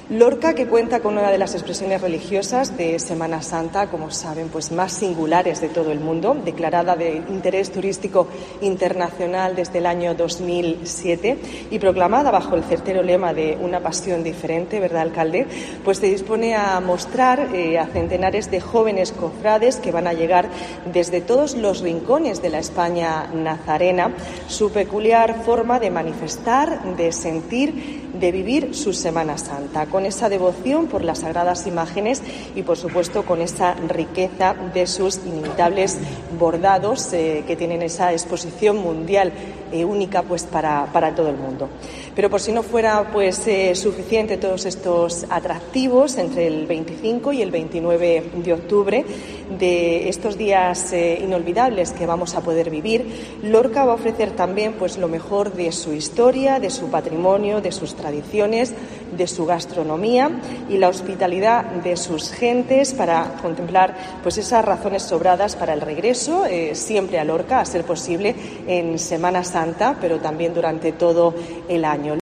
Lorca, que cuenta con una de las expresiones religiosas de Semana Santa, como saben, pues más singulares de todo el mundo, declarada de interés turístico internacional desde el año 2007 y proclamada bajo el certero lema de una pasión diferente, ¿verdad, alcalde? Pues se dispone a mostrar a centenares de jóvenes cofrades que van a llegar desde todos los rincones de la España nazarena su peculiar forma de manifestar, de sentir, de vivir su Semana Santa, con esa devoción por las sagradas imágenes y, por supuesto, con esa riqueza de sus inimitables bordados que tienen esa exposición mundial única pues para todo el mundo. Pero por si no fuera pues suficiente todos estos atractivos, entre el 25 y el 29 de octubre, de estos días inolvidables que vamos a poder vivir, Lorca va a ofrecer también pues lo mejor de su historia, de su patrimonio, de sus tradiciones, de su gastronomía y la hospitalidad de sus gentes para contemplar pues esas razones sobradas para el regreso siempre a Lorca, a ser posible en Semana Santa, pero también durante todo el año.